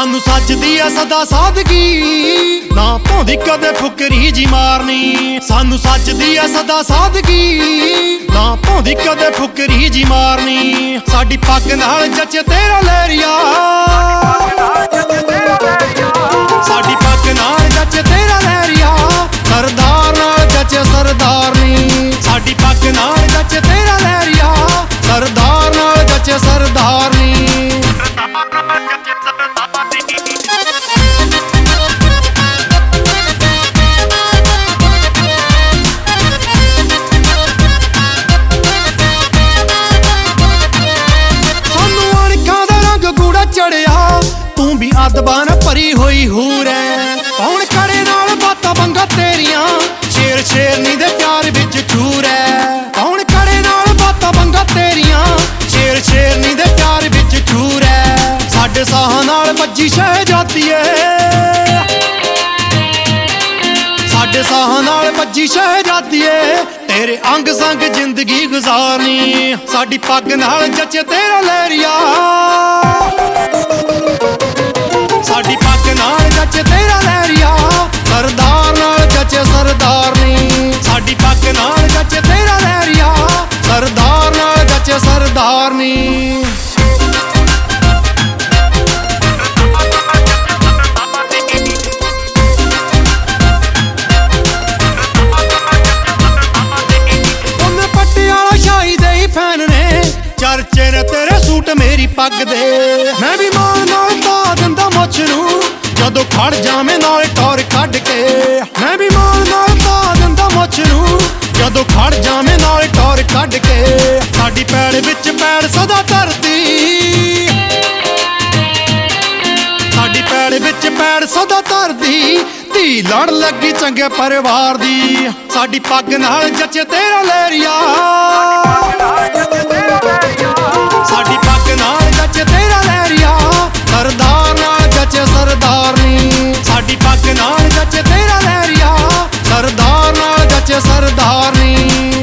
सानू सजदी आ सदा सादगी, ना भौंदी कदे फुकरी जी मारनी। सानू सजदी आ सदा सादगी, ना भौंदी कदे फुकरी जी मारनी। साडी पग नाल जचे तेरा लहरिया, साडी पग नाल जचे तेरा लहरिया। सरदार नाल जचे सरदारनी, साडी पग नाल जचे तेरा लहरिया। सरदार नाल जचे सरदारनी। चढ़िया तू भी अदबान भरी हुई हूर है। कौन करे नाल बातां बंगा तेरिया, शेर शेरनी दे प्यार विच चूर है। कौन करे नाल बातां बंगा तेरिया, शेर शेरनी दे प्यार विच चूर है। साडे साहां नाल वज्जी शहजादी है, साडे साहां नाल वज्जी शहजादी है। तेरे अंग संग जिंदगी गुजारनी। साडी पग नाल जचे तेरा लहरिया, साडी पग नाल जचे तेरा लहरिया। सरदार नाल जचे सरदारनी, साडी पग नाल जचे तेरा लहरिया। सरदार नाल जचे सरदारनी। फैन ने चर्चे ने तेरे सूट मेरी पग दे। मैं भी मान नाल पा दिंदा मुछ नूं, जदों खड़ जावें नाल टौर कढ के। मैं भी मान नाल पा दिंदा मुछ नूं, जदों खड़ जावें नाल टौर कढ के। साडी पैड़ विच पैड़ सदा धरती, साडी पैड़ विच पैड़ सदा धरती। धी लड़ लगी चंगे परिवार दी। साडी पग नाल जचे तेरा लहरिया, साडी पग नाल जचे तेरा लहरिया। सरदार नाल जचे सरदारनी, साडी पग नाल जचे तेरा लहरिया। सरदार नाल जचे सरदारनी।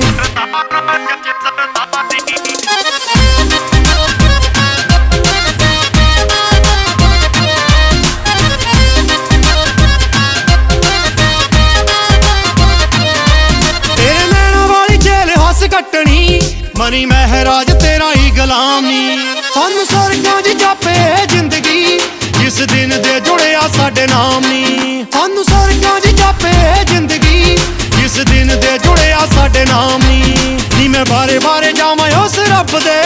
कटनी मनी महराज तेरा ही गुलाम नी। सानू स्वर्गां च जापे जिंदगी, जिस दिन दे जुड़िया साडे नाम नी। सानू स्वर्गां च जापे जिंदगी, जिस दिन दे जुड़िया साडे नाम नी। नी मैं बारे बारे जावां उस रब दे,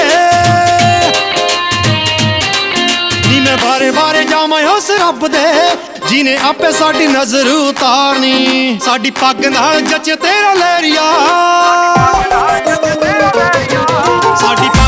नी मैं बारे बारे जावां उस रब दे, जिने आपे साडी नजर उतारनी। साडी पग नाल जचे तेरा लहरिया, साडी